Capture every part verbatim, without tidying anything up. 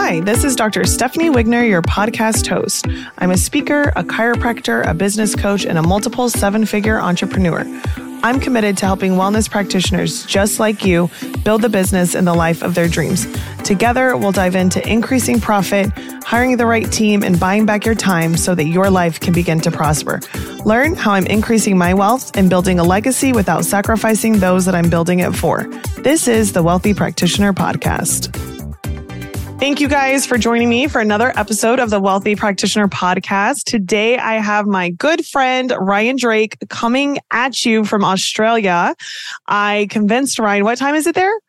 Hi, this is Doctor Stephanie Wigner, your podcast host. I'm a speaker, a chiropractor, a business coach, and a multiple seven-figure entrepreneur. I'm committed to helping wellness practitioners just like you build the business and the life of their dreams. Together, we'll dive into increasing profit, hiring the right team, and buying back your time so that your life can begin to prosper. Learn how I'm increasing my wealth and building a legacy without sacrificing those that I'm building it for. This is the Wealthy Practitioner Podcast. Thank you guys for joining me for another episode of the Wealthy Practitioner Podcast. Today, I have my good friend, Ryan Drake, coming at you from Australia. I convinced Ryan, what time is it there?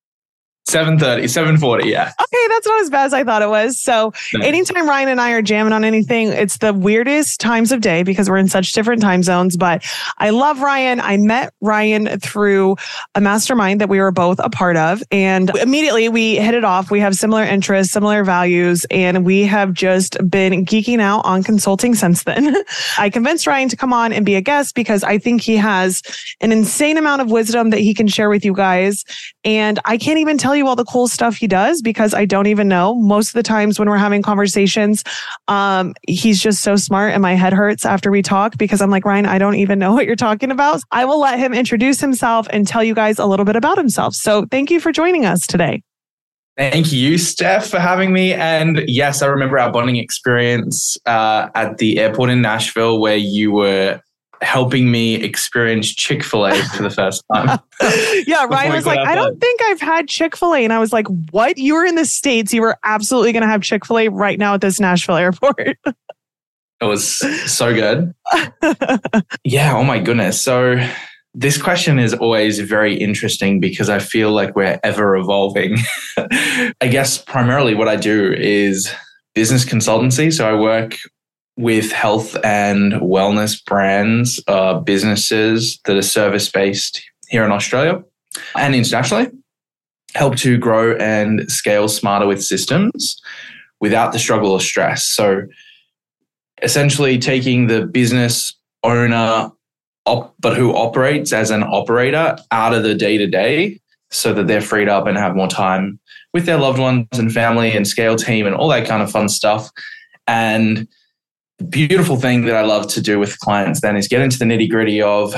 seven thirty, seven forty, yeah. Okay, that's not as bad as I thought it was. So anytime Ryan and I are jamming on anything, it's the weirdest times of day because we're in such different time zones. But I love Ryan. I met Ryan through a mastermind that we were both a part of. And immediately we hit it off. We have similar interests, similar values, and we have just been geeking out on consulting since then. I convinced Ryan to come on and be a guest because I think he has an insane amount of wisdom that he can share with you guys. And I can't even tell you all the cool stuff he does because I don't even know. Most of the times when we're having conversations, um, he's just so smart and my head hurts after we talk because I'm like, Ryan, I don't even know what you're talking about. I will let him introduce himself and tell you guys a little bit about himself. So thank you for joining us today. Thank you, Steph, for having me. And yes, I remember our bonding experience uh, at the airport in Nashville where you were helping me experience Chick-fil-A for the first time. Yeah, Ryan was like, I don't think I've had Chick-fil-A. And I was like, what? You were in the States. You were absolutely going to have Chick-fil-A right now at this Nashville airport. It was so good. Yeah, oh my goodness. So this question is always very interesting because I feel like we're ever evolving. I guess primarily what I do is business consultancy. So I work with health and wellness brands, uh, businesses that are service-based here in Australia and internationally, help to grow and scale smarter with systems without the struggle or stress. So essentially taking the business owner, op- but who operates as an operator out of the day-to-day so that they're freed up and have more time with their loved ones and family and scale team and all that kind of fun stuff. And the beautiful thing that I love to do with clients then is get into the nitty gritty of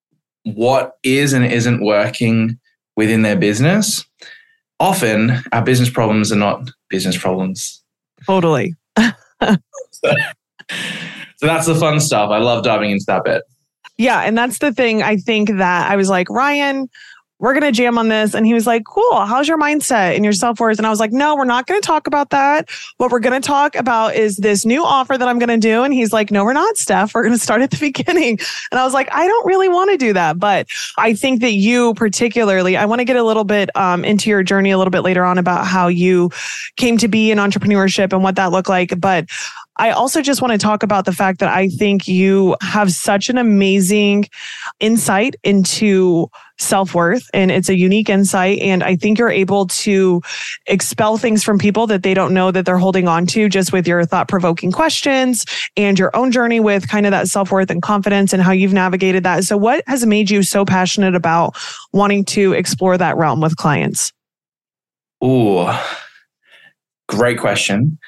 what is and isn't working within their business. Often our business problems are not business problems. Totally. so, so that's the fun stuff. I love diving into that bit. Yeah. And that's the thing. I think that I was like, Ryan, we're going to jam on this. And he was like, cool. How's your mindset and your self-worth? And I was like, no, we're not going to talk about that. What we're going to talk about is this new offer that I'm going to do. And he's like, no, we're not, Steph. We're going to start at the beginning. And I was like, I don't really want to do that. But I think that you particularly, I want to get a little bit um, into your journey a little bit later on about how you came to be in entrepreneurship and what that looked like. But I also just want to talk about the fact that I think you have such an amazing insight into self-worth, and it's a unique insight. And I think you're able to expel things from people that they don't know that they're holding on to just with your thought-provoking questions and your own journey with kind of that self-worth and confidence and how you've navigated that. So what has made you so passionate about wanting to explore that realm with clients? Ooh, great question.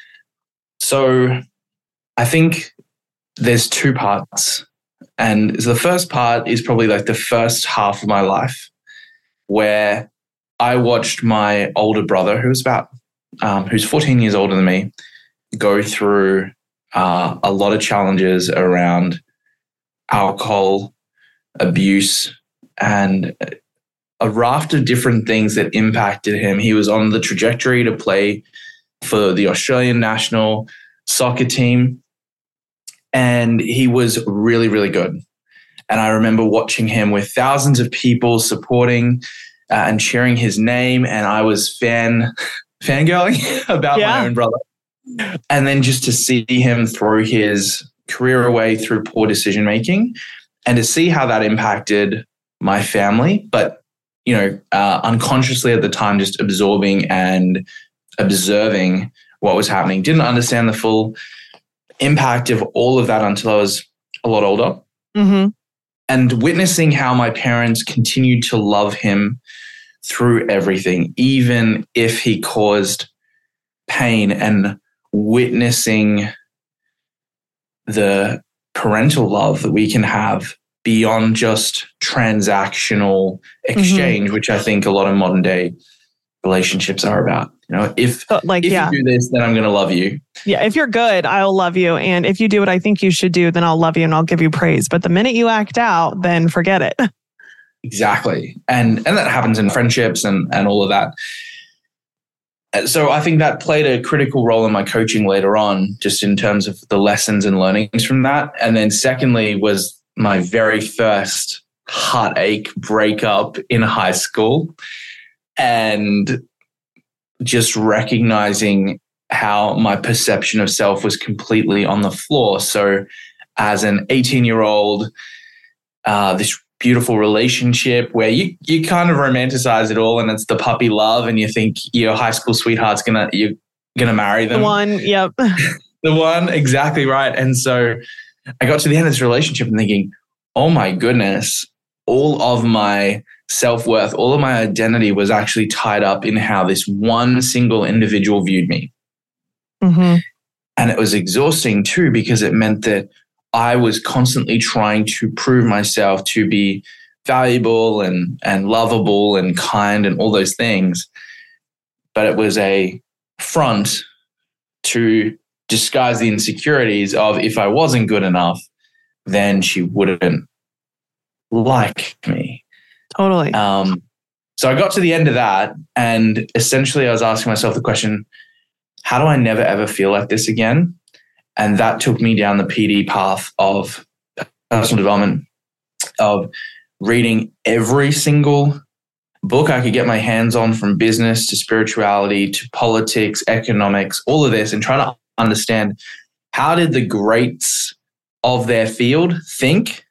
So I think there's two parts. And the first part is probably like the first half of my life where I watched my older brother, who was about, um, who's fourteen years older than me, go through uh, a lot of challenges around alcohol, abuse, and a raft of different things that impacted him. He was on the trajectory to play for the Australian national soccer team. And he was really, really good. And I remember watching him with thousands of people supporting uh, and cheering his name. And I was fan fangirling about yeah. my own brother. And then just to see him through his career away through poor decision making and to see how that impacted my family. But, you know, uh, unconsciously at the time, just absorbing and observing what was happening. Didn't understand the full impact of all of that until I was a lot older. Mm-hmm. And witnessing how my parents continued to love him through everything, even if he caused pain and witnessing the parental love that we can have beyond just transactional exchange, mm-hmm. which I think a lot of modern day relationships are about. You know, if, so, like, if yeah. you do this, then I'm going to love you. Yeah. If you're good, I'll love you. And if you do what I think you should do, then I'll love you and I'll give you praise. But the minute you act out, then forget it. Exactly. And and that happens in friendships and, and all of that. So I think that played a critical role in my coaching later on, just in terms of the lessons and learnings from that. And then secondly was my very first heartache breakup in high school. And just recognizing how my perception of self was completely on the floor. So as an eighteen-year-old, uh, this beautiful relationship where you you kind of romanticize it all, and it's the puppy love, and you think your high school sweetheart's gonna you're gonna marry them. The one, yep. The one, exactly right. And so I got to the end of this relationship and thinking, oh my goodness, all of my self-worth, all of my identity was actually tied up in how this one single individual viewed me. Mm-hmm. And it was exhausting too, because it meant that I was constantly trying to prove myself to be valuable and, and lovable and kind and all those things. But it was a front to disguise the insecurities of, if I wasn't good enough, then she wouldn't like me. Totally. Um, so I got to the end of that, and essentially I was asking myself the question, how do I never ever feel like this again? And that took me down the P D path of personal development, of reading every single book I could get my hands on, from business to spirituality to politics, economics, all of this, and trying to understand, how did the greats of their field think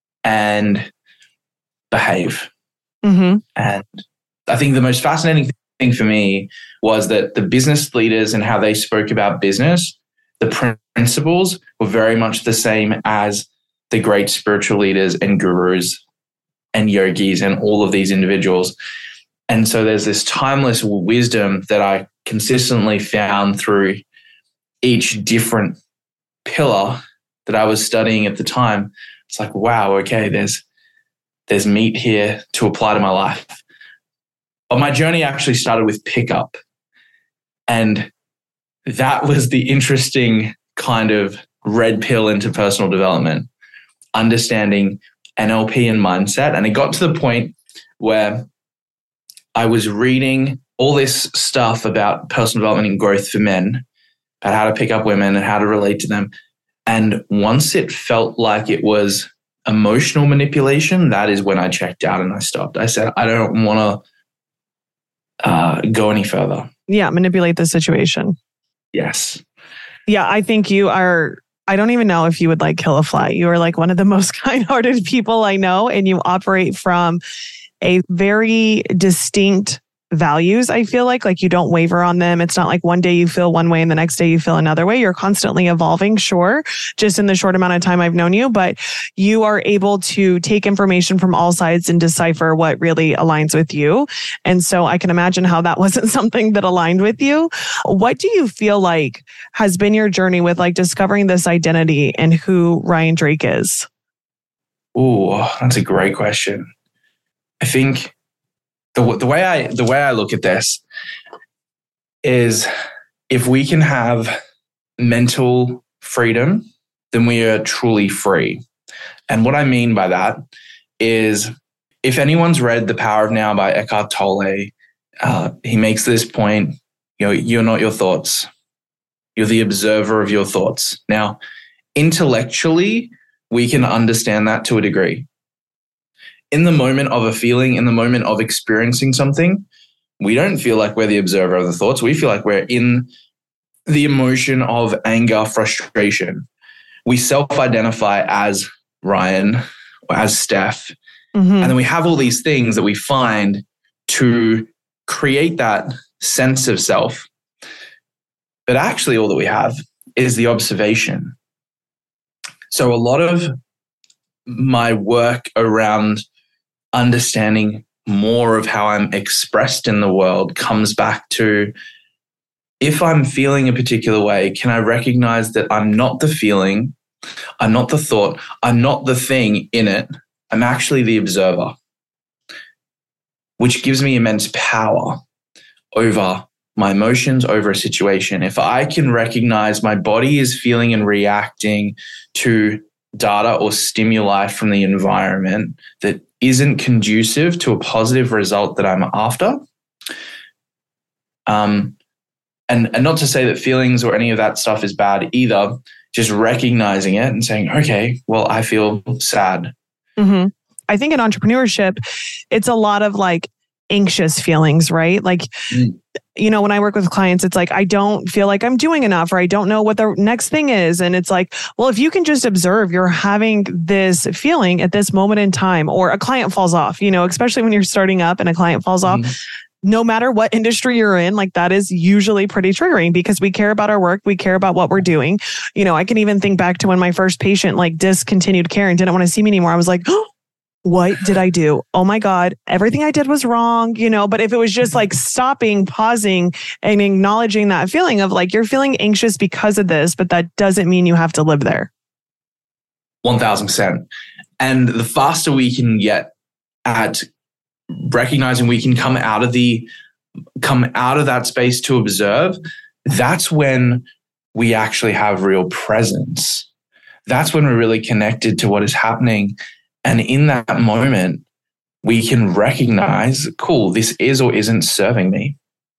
and behave? Mm-hmm. And I think the most fascinating thing for me was that the business leaders and how they spoke about business, the principles were very much the same as the great spiritual leaders and gurus and yogis and all of these individuals. And so there's this timeless wisdom that I consistently found through each different pillar that I was studying at the time. It's like, wow, okay, there's there's meat here to apply to my life. But my journey actually started with pickup. And that was the interesting kind of red pill into personal development, understanding N L P and mindset. And it got to the point where I was reading all this stuff about personal development and growth for men, about how to pick up women and how to relate to them. And once it felt like it was emotional manipulation, that is when I checked out and I stopped. I said, I don't want to uh, go any further. Yeah, manipulate the situation. Yes. Yeah, I think you are, I don't even know if you would like kill a fly. You are like one of the most kind-hearted people I know, and you operate from a very distinct values. I feel like, like you don't waver on them. It's not like one day you feel one way and the next day you feel another way. You're constantly evolving, sure, just in the short amount of time I've known you, but you are able to take information from all sides and decipher what really aligns with you. And so I can imagine how that wasn't something that aligned with you. What do you feel like has been your journey with like discovering this identity and who Ryan Drake is? Oh, that's a great question. I think The, the way I the way I look at this is, if we can have mental freedom, then we are truly free. And what I mean by that is, if anyone's read The Power of Now by Eckhart Tolle, uh, he makes this point, you know, you're not your thoughts. You're the observer of your thoughts. Now, intellectually, we can understand that to a degree. In the moment of a feeling, in the moment of experiencing something, we don't feel like we're the observer of the thoughts. We feel like we're in the emotion of anger, frustration. We self-identify as Ryan or as Steph. Mm-hmm. And then we have all these things that we find to create that sense of self. But actually, all that we have is the observation. So a lot of my work around understanding more of how I'm expressed in the world comes back to if I'm feeling a particular way, can I recognize that I'm not the feeling, I'm not the thought, I'm not the thing in it, I'm actually the observer, which gives me immense power over my emotions, over a situation. If I can recognize my body is feeling and reacting to data or stimuli from the environment that isn't conducive to a positive result that I'm after, um, and, and not to say that feelings or any of that stuff is bad either, just recognizing it and saying, okay, well, I feel sad. Mm-hmm. I think in entrepreneurship, it's a lot of like anxious feelings, right? Like, mm. you know, when I work with clients, it's like, I don't feel like I'm doing enough, or I don't know what the next thing is. And it's like, well, if you can just observe, you're having this feeling at this moment in time, or a client falls off, you know, especially when you're starting up and a client falls mm. off, no matter what industry you're in, like that is usually pretty triggering because we care about our work. We care about what we're doing. You know, I can even think back to when my first patient like discontinued care and didn't want to see me anymore. I was like, oh, what did I do? Oh my God, everything I did was wrong, you know, but if it was just like stopping, pausing and acknowledging that feeling of like, you're feeling anxious because of this, but that doesn't mean you have to live there. one thousand percent. And the faster we can get at recognizing we can come out of the, come out of that space to observe, that's when we actually have real presence. That's when we're really connected to what is happening. And in that moment, we can recognize, cool, this is or isn't serving me.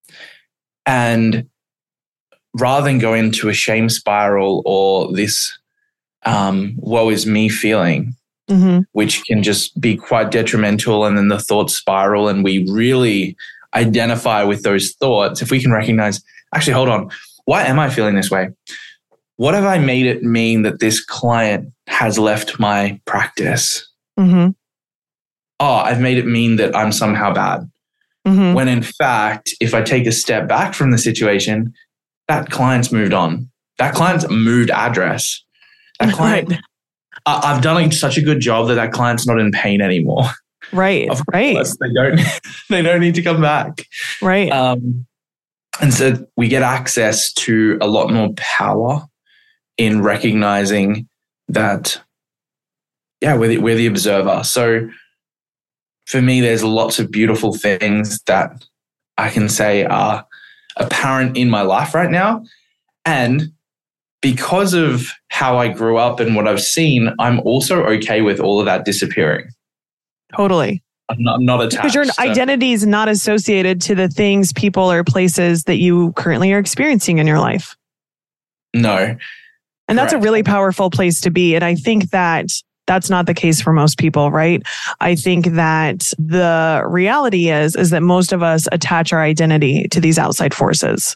And rather than go into a shame spiral or this um, woe is me feeling, mm-hmm. which can just be quite detrimental, and then the thoughts spiral and we really identify with those thoughts, if we can recognize, actually, hold on, why am I feeling this way? What have I made it mean that this client has left my practice? Mm-hmm. Oh, I've made it mean that I'm somehow bad. Mm-hmm. When in fact, if I take a step back from the situation, that client's moved on. That client's moved address. That client, right. I, I've done such a good job that that client's not in pain anymore. Right, of right. course, they don't. They don't need to come back. Right. Um, and so we get access to a lot more power in recognizing that. Yeah, we're the, we're the observer. So for me, there's lots of beautiful things that I can say are apparent in my life right now. And because of how I grew up and what I've seen, I'm also okay with all of that disappearing. Totally. I'm not, I'm not attached. Because your so. identity is not associated to the things, people, or places that you currently are experiencing in your life. No. And Correct. That's a really powerful place to be. And I think that that's not the case for most people, right? I think that the reality is, is that most of us attach our identity to these outside forces.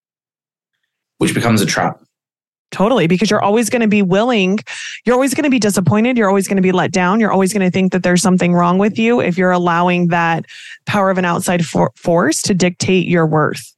Which becomes a trap. Totally, because you're always going to be willing, you're always going to be disappointed, you're always going to be let down, you're always going to think that there's something wrong with you if you're allowing that power of an outside for- force to dictate your worth.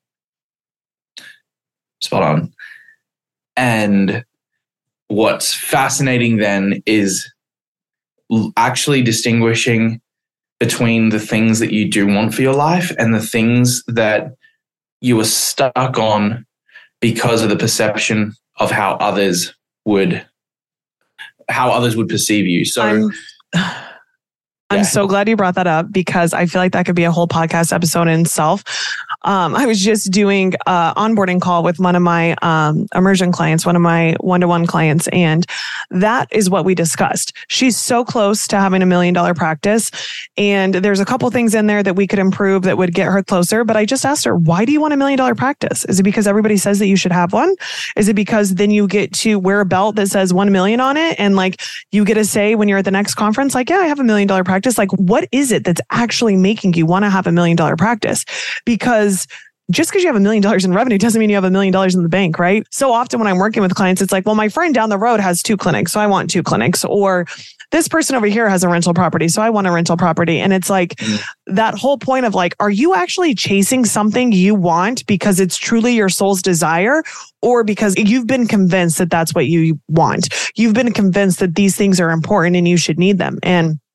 Spot on. And what's fascinating then is actually distinguishing between the things that you do want for your life and the things that you are stuck on because of the perception of how others would, how others would perceive you. So I'm, I'm yeah. so glad you brought that up because I feel like that could be a whole podcast episode in itself. Um, I was just doing an onboarding call with one of my um, immersion clients, one of my one-to-one clients, and that is what we discussed. She's so close to having a million dollar practice, and there's a couple things in there that we could improve that would get her closer. But I just asked her, why do you want a million dollar practice? Is it because everybody says that you should have one? Is it because then you get to wear a belt that says one million on it, and like you get to say when you're at the next conference, like, yeah, I have a million dollar practice. Like, what is it that's actually making you want to have a million dollar practice? Because just because you have a million dollars in revenue doesn't mean you have a million dollars in the bank, right? So often when I'm working with clients, it's like, well, my friend down the road has two clinics, so I want two clinics. Or this person over here has a rental property, so I want a rental property. And it's like mm. that whole point of like, are you actually chasing something you want because it's truly your soul's desire, or because you've been convinced that that's what you want? You've been convinced that these things are important and you should need them. And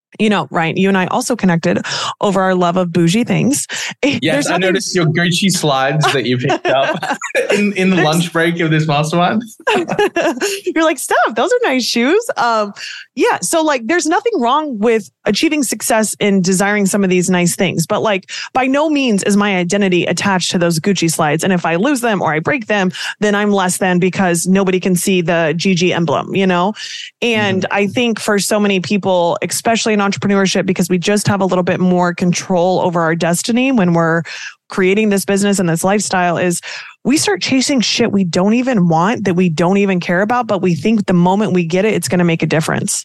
You know, Ryan, you and I also connected over our love of bougie things. Yes, I noticed your Gucci slides that you picked up in, in the lunch break of this mastermind. You're like, Steph, those are nice shoes. Um, yeah. So like, there's nothing wrong with achieving success in desiring some of these nice things, but like by no means is my identity attached to those Gucci slides. And if I lose them or I break them, then I'm less than because nobody can see the G G emblem, you know? And mm. I think for so many people, especially in entrepreneurship, because we just have a little bit more control over our destiny when we're creating this business and this lifestyle, is we start chasing shit we don't even want, that we don't even care about, but we think the moment we get it, it's going to make a difference.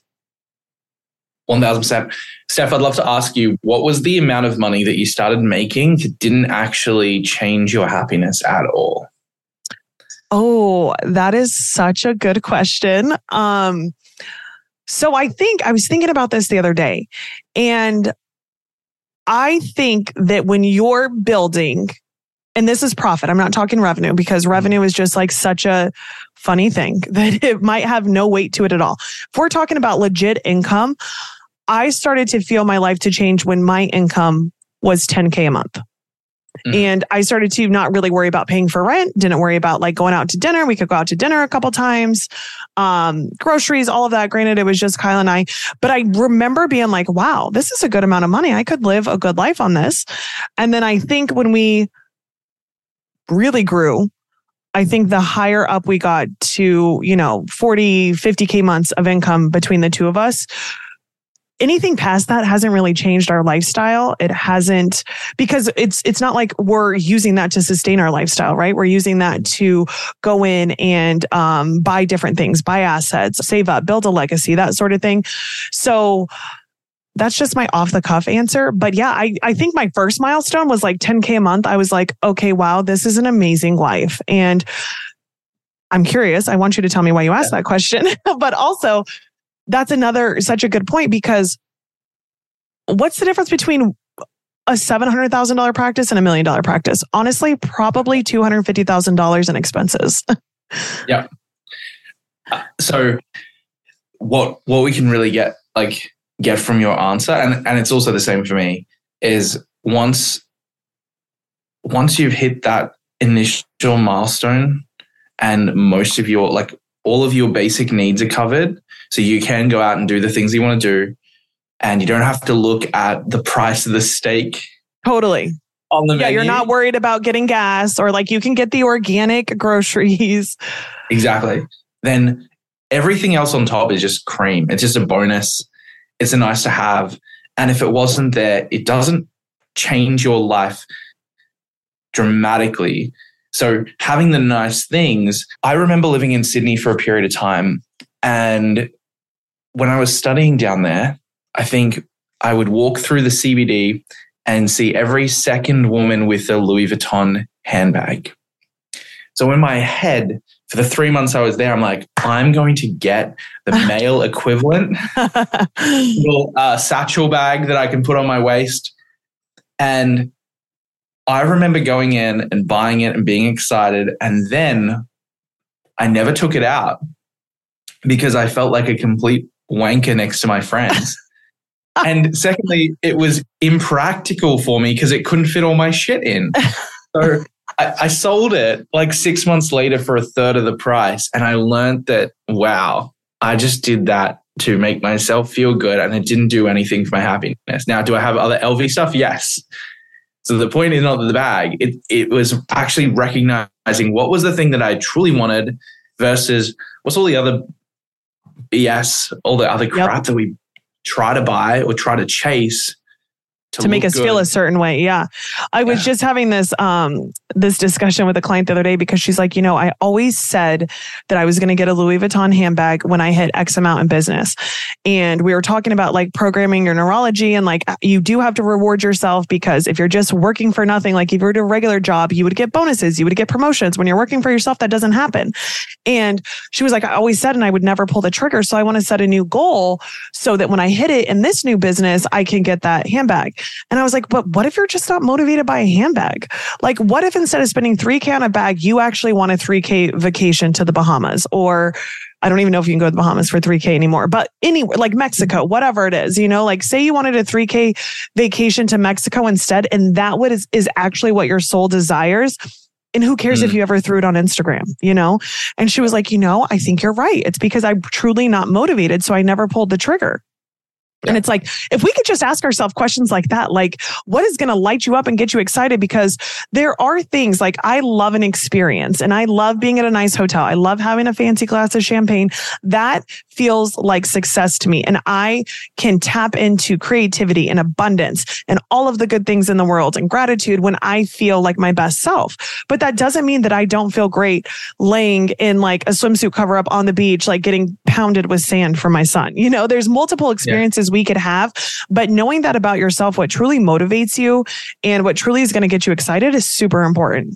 one thousand percent. Steph, I'd love to ask you, what was the amount of money that you started making that didn't actually change your happiness at all? Oh, that is such a good question. Um, so I think I was thinking about this the other day, and I think that when you're building, and this is profit, I'm not talking revenue, because revenue is just like such a funny thing that it might have no weight to it at all. If we're talking about legit income, I started to feel my life to change when my income was ten K a month. Mm-hmm. And I started to not really worry about paying for rent, didn't worry about like going out to dinner. We could go out to dinner a couple times, um, groceries, all of that. Granted, it was just Kyle and I, but I remember being like, wow, this is a good amount of money. I could live a good life on this. And then I think when we really grew, I think the higher up we got to, you know, forty, fifty K months of income between the two of us, anything past that hasn't really changed our lifestyle. It hasn't, because it's it's not like we're using that to sustain our lifestyle, right? We're using that to go in and um, buy different things, buy assets, save up, build a legacy, that sort of thing. So that's just my off the cuff answer. But yeah, I, I think my first milestone was like ten K a month. I was like, okay, wow, this is an amazing life. And I'm curious. I want you to tell me why you asked that question. But also, that's another such a good point, because what's the difference between a seven hundred thousand dollars practice and a million dollar practice? Honestly, probably two hundred fifty thousand dollars in expenses. Yeah. So what what we can really get like get from your answer, and, and it's also the same for me, is once once you've hit that initial milestone and most of your like all of your basic needs are covered, so you can go out and do the things you want to do, and you don't have to look at the price of the steak. Totally. On the yeah, menu. You're not worried about getting gas, or like you can get the organic groceries. Exactly. Then everything else on top is just cream. It's just a bonus. It's a nice to have. And if it wasn't there, it doesn't change your life dramatically. So having the nice things, I remember living in Sydney for a period of time. And when I was studying down there, I think I would walk through the C B D and see every second woman with a Louis Vuitton handbag. So in my head, for the three months I was there, I'm like, I'm going to get the male equivalent, little uh, satchel bag that I can put on my waist. And I remember going in and buying it and being excited. And then I never took it out because I felt like a complete wanker next to my friends. And secondly, it was impractical for me because it couldn't fit all my shit in. So I, I sold it like six months later for a third of the price. And I learned that, wow, I just did that to make myself feel good and it didn't do anything for my happiness. Now, do I have other L V stuff? Yes. So the point is not the bag. It it was actually recognizing what was the thing that I truly wanted versus what's all the other B S, all the other crap yep. that we try to buy or try to chase to, to make us good. feel a certain way. Yeah. I was yeah. just having this, um, this discussion with a client the other day because she's like, you know, I always said that I was going to get a Louis Vuitton handbag when I hit X amount in business. And we were talking about like programming your neurology and like, you do have to reward yourself because if you're just working for nothing, like if you were to a regular job, you would get bonuses, you would get promotions. When you're working for yourself, that doesn't happen. And she was like, I always said, and I would never pull the trigger. So I want to set a new goal so that when I hit it in this new business, I can get that handbag. And I was like, but what if you're just not motivated by a handbag? Like, what if instead of spending three K on a bag, you actually want a three K vacation to the Bahamas or I don't even know if you can go to the Bahamas for three K anymore, but anywhere like Mexico, whatever it is, you know, like say you wanted a three K vacation to Mexico instead, and that would is, is actually what your soul desires. And who cares mm. if you ever threw it on Instagram, you know? And she was like, you know, I think you're right. It's because I'm truly not motivated. So I never pulled the trigger. Yeah. And it's like, if we could just ask ourselves questions like that, like what is going to light you up and get you excited? Because there are things like I love an experience and I love being at a nice hotel. I love having a fancy glass of champagne. That feels like success to me. And I can tap into creativity and abundance and all of the good things in the world and gratitude when I feel like my best self. But that doesn't mean that I don't feel great laying in like a swimsuit cover up on the beach, like getting pounded with sand for my son. You know, there's multiple experiences yeah. we could have, but knowing that about yourself, what truly motivates you and what truly is going to get you excited is super important.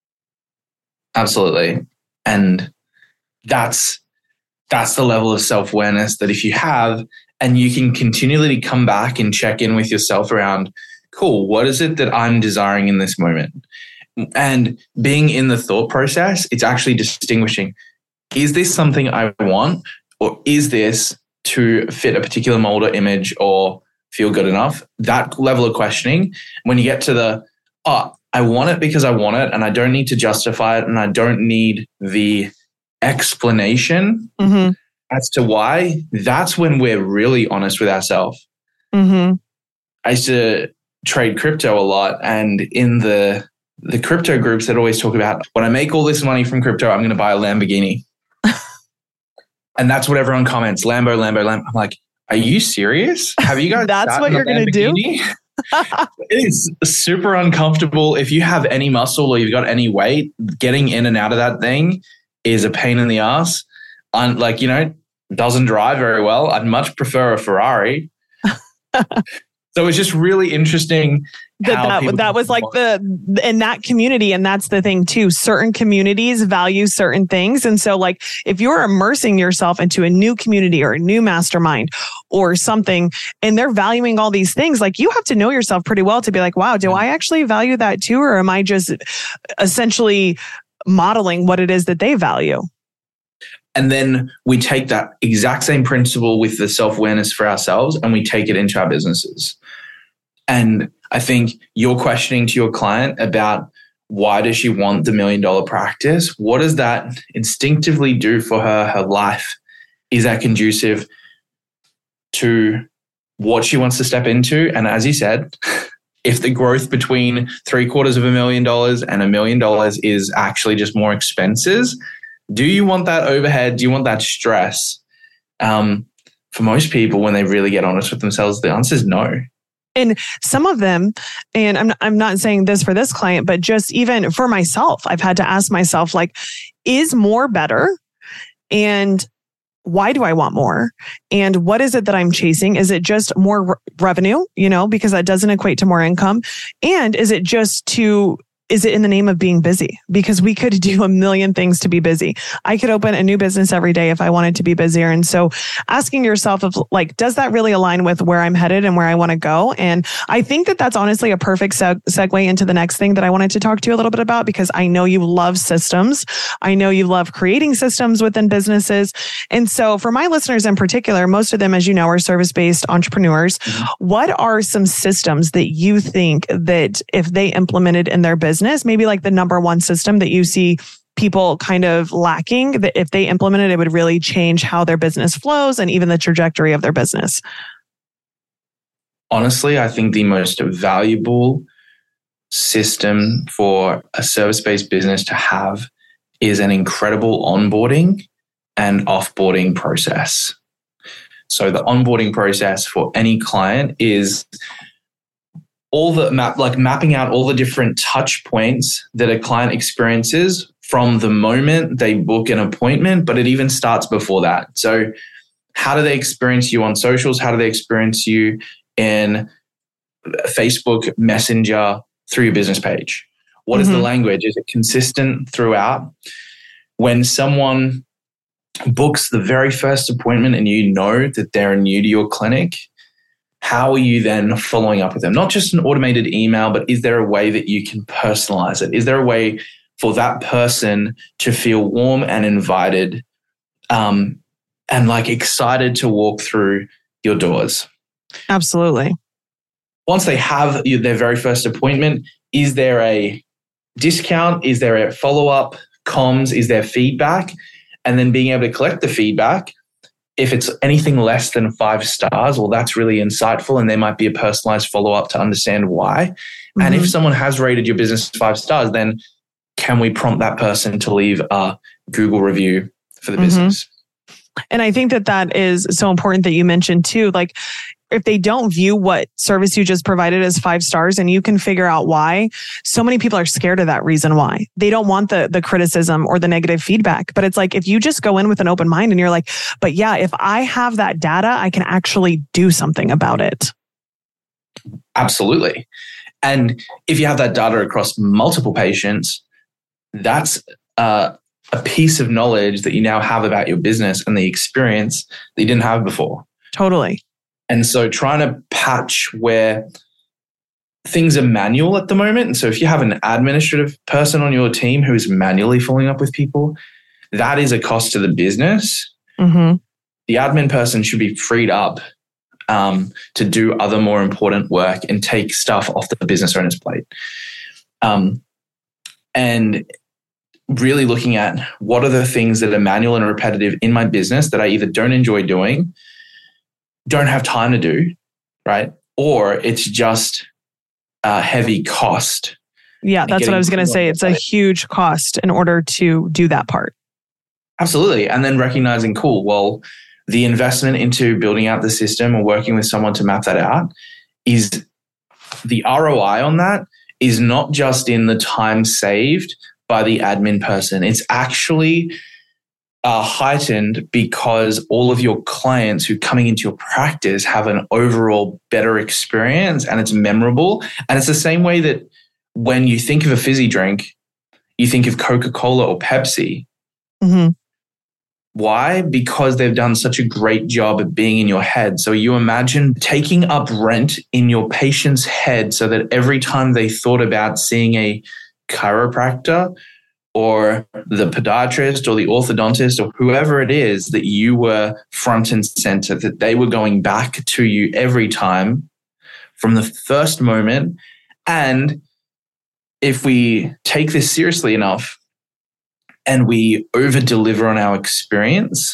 Absolutely. And that's that's the level of self-awareness that if you have, and you can continually come back and check in with yourself around, cool, what is it that I'm desiring in this moment? And being in the thought process, it's actually distinguishing, is this something I want, or is this to fit a particular mold or image or feel good enough? That level of questioning, when you get to the, oh, I want it because I want it and I don't need to justify it and I don't need the explanation mm-hmm. as to why, that's when we're really honest with ourselves. Mm-hmm. I used to trade crypto a lot, and in the the crypto groups that always talk about, when I make all this money from crypto, I'm going to buy a Lamborghini. And that's what everyone comments, Lambo, Lambo, Lambo. I'm like, are you serious? Have you guys That's what you're going to do? It is super uncomfortable. If you have any muscle or you've got any weight, getting in and out of that thing is a pain in the ass. Un- like, you know, doesn't drive very well. I'd much prefer a Ferrari. So it's just really interesting. That that, that was like the, in that community. And that's the thing too. Certain communities value certain things. And so like, if you're immersing yourself into a new community or a new mastermind or something, and they're valuing all these things, like you have to know yourself pretty well to be like, wow, do I actually value that too? Or am I just essentially modeling what it is that they value? And then we take that exact same principle with the self-awareness for ourselves and we take it into our businesses. And I think you're questioning to your client about why does she want the million dollar practice? What does that instinctively do for her, her life? Is that conducive to what she wants to step into? And as you said, if the growth between three quarters of a million dollars and a million dollars is actually just more expenses, do you want that overhead? Do you want that stress? Um, for most people, when they really get honest with themselves, the answer is no. And some of them, and I'm I'm not saying this for this client, but just even for myself, I've had to ask myself, like, is more better? And why do I want more? And what is it that I'm chasing? Is it just more re- revenue, you know, because that doesn't equate to more income? And is it just to Is it in the name of being busy? Because we could do a million things to be busy. I could open a new business every day if I wanted to be busier. And so asking yourself, if like, does that really align with where I'm headed and where I want to go? And I think that that's honestly a perfect seg- segue into the next thing that I wanted to talk to you a little bit about, because I know you love systems. I know you love creating systems within businesses. And so for my listeners in particular, most of them, as you know, are service-based entrepreneurs. Mm-hmm. What are some systems that you think that if they implemented in their business, maybe like the number one system that you see people kind of lacking, that if they implemented, it would really change how their business flows and even the trajectory of their business? Honestly, I think the most valuable system for a service-based business to have is an incredible onboarding and offboarding process. So the onboarding process for any client is all the map, like mapping out all the different touch points that a client experiences from the moment they book an appointment, but it even starts before that. So how do they experience you on socials? How do they experience you in Facebook Messenger through your business page? What mm-hmm. is the language? Is it consistent throughout? When someone books the very first appointment and you know that they're new to your clinic, how are you then following up with them? Not just an automated email, but is there a way that you can personalize it? Is there a way for that person to feel warm and invited um, and like excited to walk through your doors. Absolutely. Once they have their very first appointment, is there a discount? Is there a follow-up comms? Is there feedback? And then being able to collect the feedback. If it's anything less than five stars, well, that's really insightful. And there might be a personalized follow-up to understand why. Mm-hmm. And if someone has rated your business five stars, then can we prompt that person to leave a Google review for the mm-hmm. business? And I think that that is so important that you mentioned too. Like, if they don't view what service you just provided as five stars and you can figure out why, so many people are scared of that reason why. They don't want the the criticism or the negative feedback. But it's like, if you just go in with an open mind and you're like, but yeah, if I have that data, I can actually do something about it. Absolutely. And if you have that data across multiple patients, that's uh, a piece of knowledge that you now have about your business and the experience that you didn't have before. Totally. And so trying to patch where things are manual at the moment. And so if you have an administrative person on your team who is manually following up with people, that is a cost to the business. Mm-hmm. The admin person should be freed up um, to do other more important work and take stuff off the business owner's plate. Um, and really looking at what are the things that are manual and repetitive in my business that I either don't enjoy doing, don't have time to do, right? Or it's just a heavy cost. Yeah, that's what I was going to say. It's a huge cost in order to do that part. Absolutely. And then recognizing, cool, well, the investment into building out the system or working with someone to map that out is the R O I on that is not just in the time saved by the admin person. It's actually Uh, heightened because all of your clients who coming into your practice have an overall better experience and it's memorable. And it's the same way that when you think of a fizzy drink, you think of Coca-Cola or Pepsi. Mm-hmm. Why? Because they've done such a great job at being in your head. So you imagine taking up rent in your patient's head so that every time they thought about seeing a chiropractor or the podiatrist or the orthodontist or whoever it is, that you were front and center, that they were going back to you every time from the first moment. And if we take this seriously enough and we over deliver on our experience,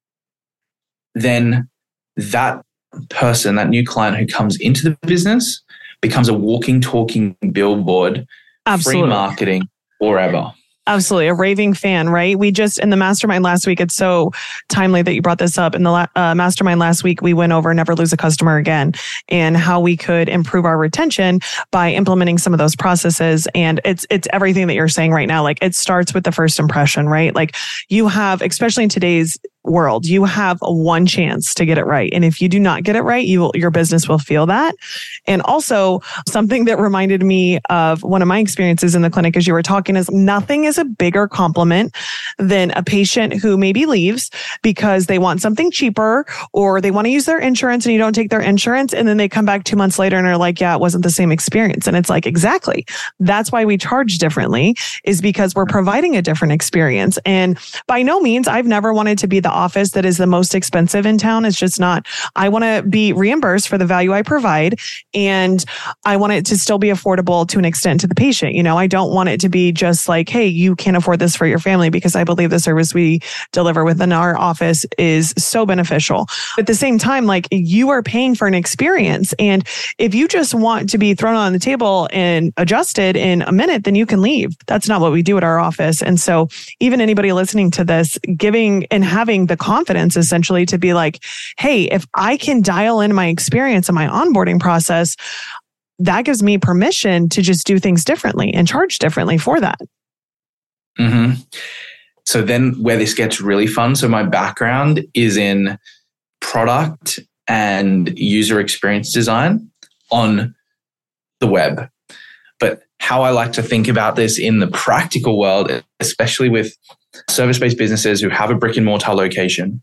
then that person, that new client who comes into the business becomes a walking, talking billboard, Absolutely. Free marketing forever. Absolutely. A raving fan, right? We just, in the mastermind last week, it's so timely that you brought this up. In the la- uh, mastermind last week, we went over Never Lose a Customer Again and how we could improve our retention by implementing some of those processes. And it's, it's everything that you're saying right now. Like, it starts with the first impression, right? Like, you have, especially in today's world, you have one chance to get it right. And if you do not get it right, you will, your business will feel that. And also, something that reminded me of one of my experiences in the clinic as you were talking is nothing is a bigger compliment than a patient who maybe leaves because they want something cheaper or they want to use their insurance and you don't take their insurance. And then they come back two months later and are like, yeah, it wasn't the same experience. And it's like, exactly. That's why we charge differently, is because we're providing a different experience. And by no means, I've never wanted to be the office that is the most expensive in town. It's just not. I want to be reimbursed for the value I provide. And I want it to still be affordable to an extent to the patient. You know, I don't want it to be just like, hey, you can't afford this for your family, because I believe the service we deliver within our office is so beneficial. At the same time, like, you are paying for an experience. And if you just want to be thrown on the table and adjusted in a minute, then you can leave. That's not what we do at our office. And so even anybody listening to this, giving and having the confidence essentially to be like, hey, if I can dial in my experience and my onboarding process, that gives me permission to just do things differently and charge differently for that. Mm-hmm. So then where this gets really fun. So my background is in product and user experience design on the web. But how I like to think about this in the practical world, especially with service-based businesses who have a brick and mortar location,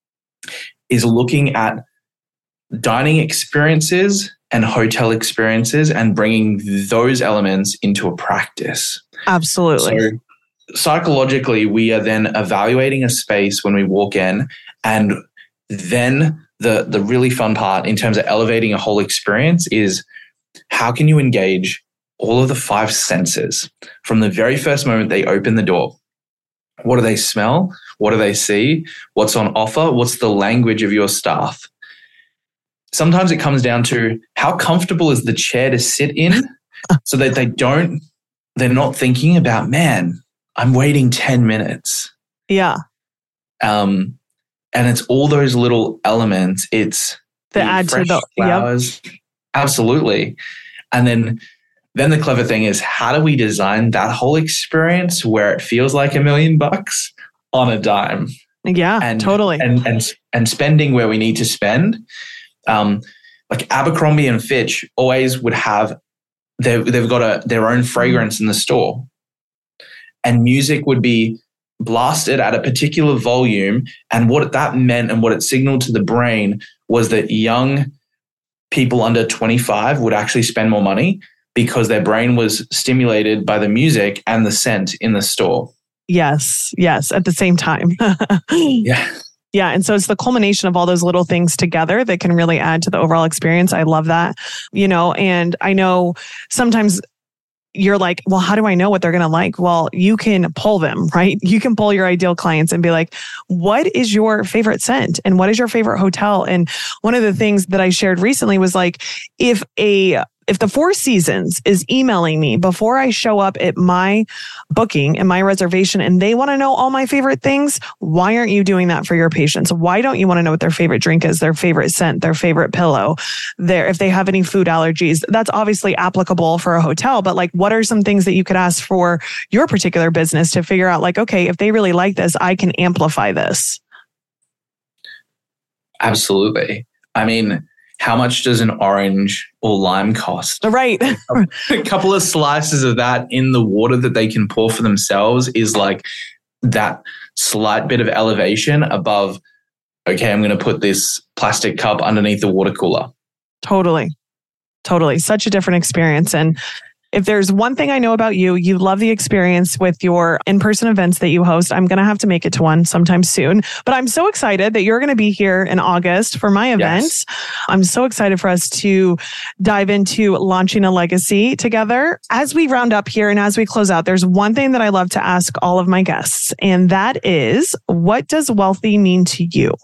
is looking at dining experiences and hotel experiences and bringing those elements into a practice. Absolutely. So psychologically, we are then evaluating a space when we walk in, and then the the really fun part in terms of elevating a whole experience is how can you engage all of the five senses from the very first moment they open the door. What do they smell? What do they see? What's on offer? What's the language of your staff? Sometimes it comes down to how comfortable is the chair to sit in so that they don't, they're not thinking about, man, I'm waiting ten minutes. Yeah. Um, and it's all those little elements. It's the add to the flowers. Yep. Absolutely. And then Then the clever thing is, how do we design that whole experience where it feels like a million bucks on a dime? Yeah, and, totally. And and and spending where we need to spend. Um, like Abercrombie and Fitch always would have, they've, they've got a, their own fragrance in the store. And music would be blasted at a particular volume. And what that meant and what it signaled to the brain was that young people under twenty-five would actually spend more money because their brain was stimulated by the music and the scent in the store. Yes, yes, at the same time. Yeah. Yeah. And so it's the culmination of all those little things together that can really add to the overall experience. I love that. You know, and I know sometimes you're like, well, how do I know what they're going to like? Well, you can poll them, right? You can poll your ideal clients and be like, what is your favorite scent? And what is your favorite hotel? And one of the things that I shared recently was like, if a If the Four Seasons is emailing me before I show up at my booking and my reservation and they want to know all my favorite things, why aren't you doing that for your patients? Why don't you want to know what their favorite drink is, their favorite scent, their favorite pillow, their, if they have any food allergies? That's obviously applicable for a hotel, but like, what are some things that you could ask for your particular business to figure out like, okay, if they really like this, I can amplify this? Absolutely. I mean, how much does an orange or lime cost? Right. A couple of slices of that in the water that they can pour for themselves is like that slight bit of elevation above, okay, I'm going to put this plastic cup underneath the water cooler. Totally. Totally. Such a different experience. And if there's one thing I know about you, you love the experience with your in-person events that you host. I'm going to have to make it to one sometime soon. But I'm so excited that you're going to be here in August for my event. Yes. I'm so excited for us to dive into launching a legacy together. As we round up here and as we close out, there's one thing that I love to ask all of my guests, and that is, what does wealthy mean to you?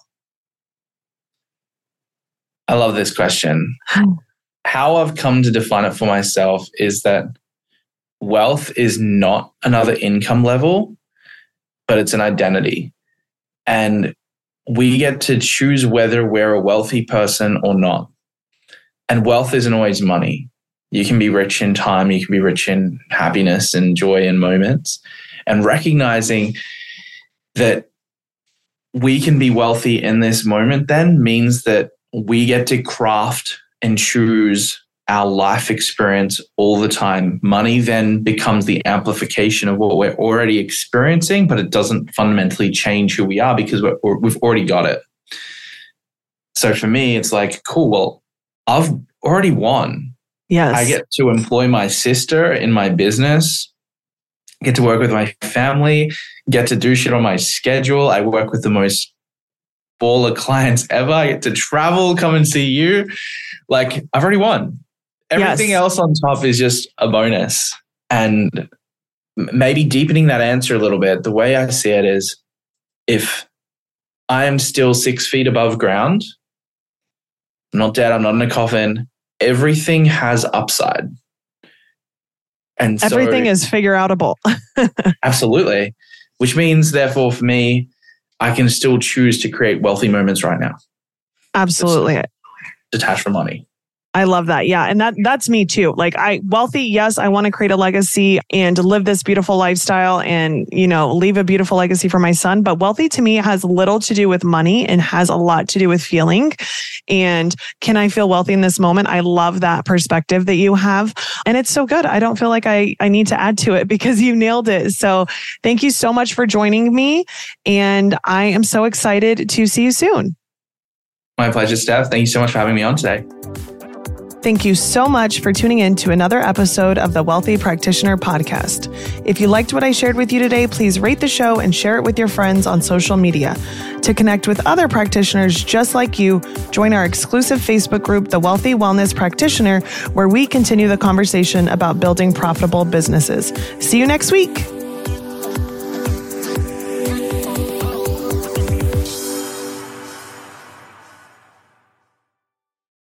I love this question. How I've come to define it for myself is that wealth is not another income level, but it's an identity. And we get to choose whether we're a wealthy person or not. And wealth isn't always money. You can be rich in time, you can be rich in happiness and joy and moments. And recognizing that we can be wealthy in this moment then means that we get to craft and choose our life experience all the time. Money then becomes the amplification of what we're already experiencing, but it doesn't fundamentally change who we are because we're, we've already got it. So for me, it's like, cool, well, I've already won. Yes. I get to employ my sister in my business, get to work with my family, get to do shit on my schedule. I work with the most baller clients ever. I get to travel, come and see you. Like, I've already won. Everything yes. else on top is just a bonus. And maybe deepening that answer a little bit, the way I see it is, if I am still six feet above ground, I'm not dead, I'm not in a coffin, everything has upside. And everything so, is figure outable. Absolutely. Which means, therefore, for me, I can still choose to create wealthy moments right now. Absolutely. Detached from money. I love that. Yeah. And that that's me too. Like, I wealthy, yes, I want to create a legacy and live this beautiful lifestyle and, you know, leave a beautiful legacy for my son. But wealthy to me has little to do with money and has a lot to do with feeling. And can I feel wealthy in this moment? I love that perspective that you have. And it's so good. I don't feel like I, I need to add to it because you nailed it. So thank you so much for joining me. And I am so excited to see you soon. My pleasure, Steph. Thank you so much for having me on today. Thank you so much for tuning in to another episode of the Wealthy Practitioner Podcast. If you liked what I shared with you today, please rate the show and share it with your friends on social media. To connect with other practitioners just like you, join our exclusive Facebook group, The Wealthy Wellness Practitioner, where we continue the conversation about building profitable businesses. See you next week.